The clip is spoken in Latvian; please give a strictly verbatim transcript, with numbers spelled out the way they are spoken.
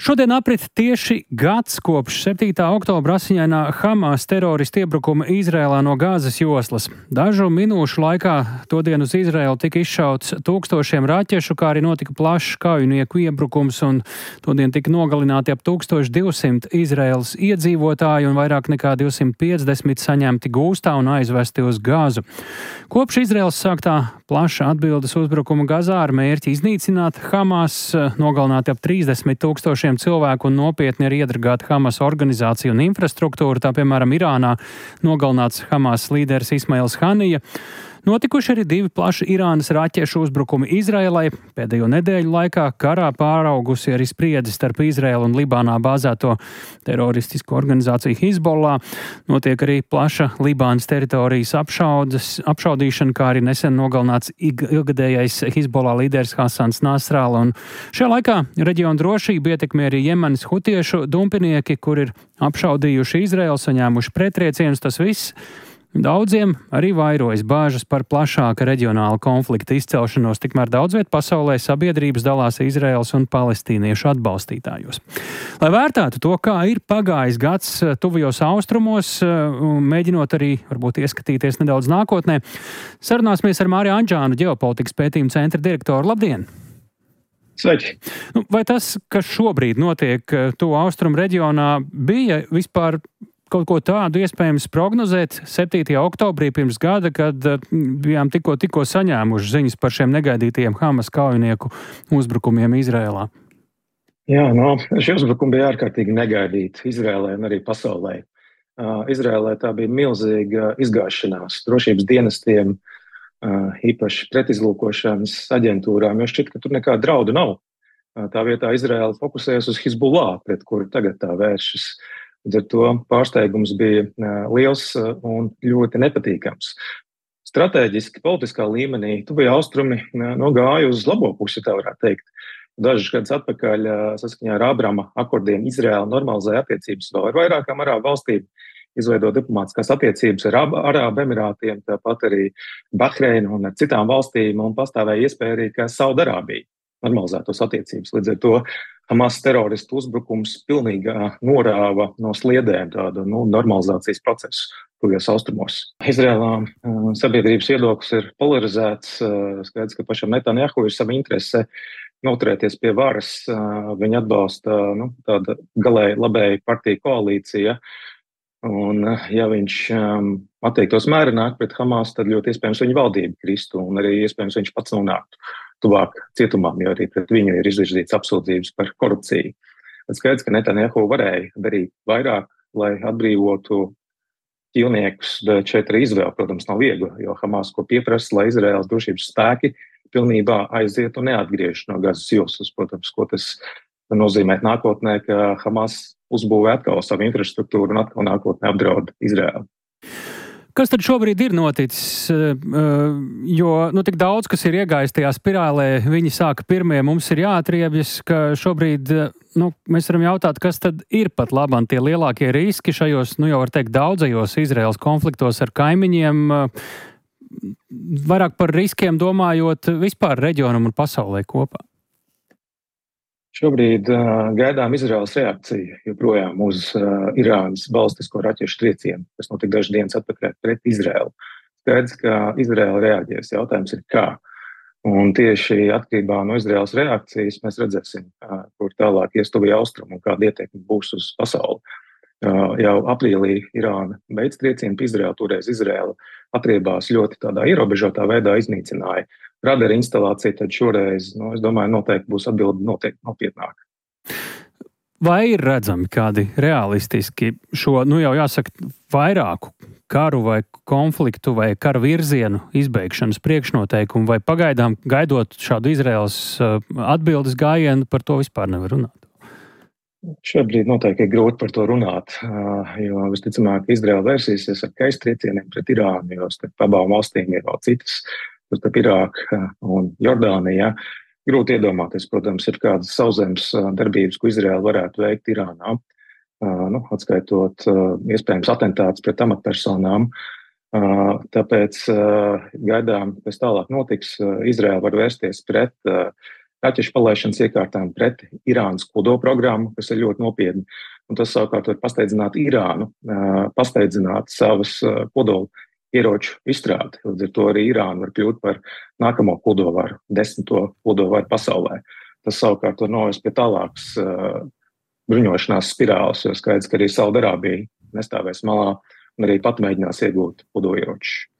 Šodien aprit tieši gads kopš septītā oktobra asiņainā Hamas teroristu iebrukuma Izrēlā no Gāzes joslas. Dažu minūšu laikā todien uz Izrēlu tika izšauts tūkstošiem raķešu, kā arī notika plašs kaujinieku iebrukums, un todien tika nogalināti ap tūkstoš divsimt Izrēlas iedzīvotāji un vairāk nekā divsimt piecdesmit saņemti gūstā un aizvesti uz Gāzu. Kopš Izrēlas sāktā plaša atbildes uzbrukuma Gazā ar mērķi iznīcināt Hamas, nogalināti ap trīsdesmit tūkstošiem cilvēku un nopietni ir iedragāta Hamas organizācija un infrastruktūra. Tā, piemēram, Irānā nogalināts Hamas līderis Ismails Hanija. Notikuši arī divi plaši Irānas raķešu uzbrukumi Izrēlai. Pēdējo nedēļu laikā karā pāraugusi arī spriedzi starp Izrēlu un Libānā bāzēto teroristisko organizāciju Hizbollah. Notiek arī plaša Libānas teritorijas apšaudas, apšaudīšana, kā arī nesen nogalināts ilgadējais Hizbollah līderis Hasans Nasralla. Un šajā laikā reģiona drošību ietekmē arī Jemenas hutiešu dumpinieki, kur ir apšaudījuši Izrēlu, saņēmuši pretriecienus. Tas viss daudziem arī vairojas bāžas par plašāka reģionāla konflikta izcelšanos, tikmēr daudz viet pasaulē sabiedrības dalās Izraēlas un palestīniešu atbalstītājos. Lai vērtētu to, kā ir pagājis gads tuvajos austrumos, mēģinot arī varbūt ieskatīties nedaudz nākotnē, sarunāsimies ar Māri Anģānu, ģeopolitikas pētījuma centra direktoru. Labdien! Sveiki! Nu, vai tas, kas šobrīd notiek tuvu austrumu reģionā, bija vispār kaut ko tādu iespējams prognozēt septītajā oktobrī pirms gada, kad bijām tikko, tikko saņēmuši ziņas par šiem negaidītajiem Hamas kaujinieku uzbrukumiem Izrēlā? Jā, no, šie uzbrukumi bija ārkārtīgi negaidīti Izrēlē un arī pasaulē. Uh, Izrēlē tā bija milzīga izgāšanās drošības dienestiem, uh, īpaši pretizlūkošanas aģentūrām, jo šķiet, ka tur nekāda draudu nav. Uh, tā vietā Izrēla fokusējas uz Hizbollah, pret kuru tagad tā vēršas. Līdz ar to pārsteigums bija liels un ļoti nepatīkams. Stratēģiski, politiskā līmenī tuvie austrumi no gāja uz labo pusi, tā varētu teikt. Dažus gadus atpakaļ saskaņā ar Abrama akordiem Izraēla normalizēja attiecības vēl ar vairākām arābu valstīm, izveido diplomātiskās attiecības ar Arābu Emirātiem, tāpat arī Bahreinu un ar citām valstīm, un pastāvēja iespēja arī, ka Saudarābija normalizētos attiecības. Līdz ar to Hamas teroristu uzbrukums pilnīgi norāva no sliedēm tādu nu, normalizācijas procesu tuvajos austrumos. Izrēlā uh, sabiedrības viedoklis ir polarizēts. Uh, skaidrs, ka pašam Netanjahu ir sava interese noturēties pie varas. Uh, viņa atbalsta nu, tāda galēji labēji partiju koalīcija. Un, ja viņš um, atteiktos mērenāk pret Hamas, tad ļoti iespējams viņa valdība kristu un arī iespējams viņš pats nonāktu tuvāk cietumam, jo arī pret viņu ir izvirzīts apsūdzības par korupciju. Bet skaidrs, ka Netanjahu varēja darīt vairāk, lai atbrīvotu ķīlniekus, bet šeit arī izvēle, protams, nav viegla, jo Hamas ko pieprasa, lai Izraēlas drošības spēki pilnībā aiziet un neatgriež no Gazas joslas. Protams, ko tas nozīmē nākotnē, ka Hamas uzbūvē atkal savu infrastruktūru un atkal nākotnē apdraud Izraēlu. Kas tad šobrīd ir noticis? Jo nu, tik daudz, kas ir iegājis tajā spirālē, viņi sāka pirmie, mums ir jāatriebjas, ka šobrīd nu, mēs varam jautāt, kas tad ir pat labam tie lielākie riski šajos, nu jau var teikt, daudzajos Izraēlas konfliktos ar kaimiņiem, vairāk par riskiem domājot vispār reģionam un pasaulē kopā. Šobrīd uh, gaidām Izraēlas reakciju joprojām uz uh, Irānas balistisko raķešu triecienu, kas notika dažas dienas atpakaļ pret Izraēlu. Skaidrs, ka Izraēla reaģēs. Jautājums ir kā. Un tieši atkarībā no Izraēlas reakcijas mēs redzēsim, uh, kur tālāk ies tuvie austrumi un kāda ietekme būs uz pasauli. Uh, jau aprīlī Irāna beidz triecienu pie Izraēlu, toreiz Izraēla atriebās ļoti tādā ierobežotā veidā iznīcināja radara instalācija, tad šoreiz, nu, es domāju, noteikti būs atbildi noteikti nopietnāk. Vai ir redzami kādi realistiski šo, nu jau jāsaka, vairāku karu vai konfliktu vai kara virzienu izbeigšanas priekšnoteikumu, vai pagaidām gaidot šādu Izraēlas atbildes gājienu, par to vispār nevar runāt? Šobrīd noteikti ir grūti par to runāt, jo visticamāk Izraēla vērsīsies ar kaistriecieniem pret Irānu, jo starp abām valstīm ir vēl citas, starp Irāku un Jordāniju. Grūti iedomāties, protams, ir kādas sauszemes darbības, ko Izraēla varētu veikt Irānā, nu, atskaitot iespējams atentāts pret amatpersonām. Tāpēc gaidām, kas tālāk notiks, Izraēla var vērsties pret raķešu palaišanas iekārtām pret Irānas kodolprogrammu, kas ir ļoti nopietni. Un tas savukārt var pasteidzināt Irānu, pasteidzināt savas kodola ieroču izstrādi. Līdz ar to arī Irāna var kļūt par nākamo kodolvaru, desmito kodolvaru pasaulē. Tas savukārt var novest pie tālākas bruņošanās spirāles, jo skaidrs, ka arī Saudarābija nestāvēs malā un arī pat mēģinās iegūt kodolieročus.